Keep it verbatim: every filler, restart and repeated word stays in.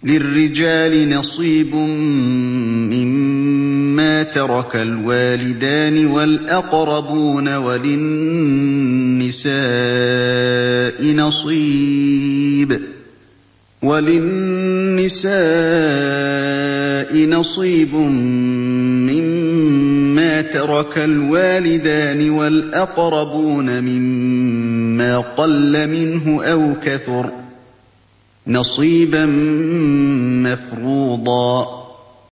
لِّلرِّجَالِ نَصِيبٌ مِّمَّا تَرَكَ الْوَالِدَانِ وَالْأَقْرَبُونَ وَلِلنِّسَاءِ نَصِيبٌ مِّمَّا تَرَكَ الْوَالِدَانِ وَالْأَقْرَبُونَ مِمَّا قَلَّ مِنْهُ أَوْ كَثُرَ نَصِيبًا مَّفْرُوضًا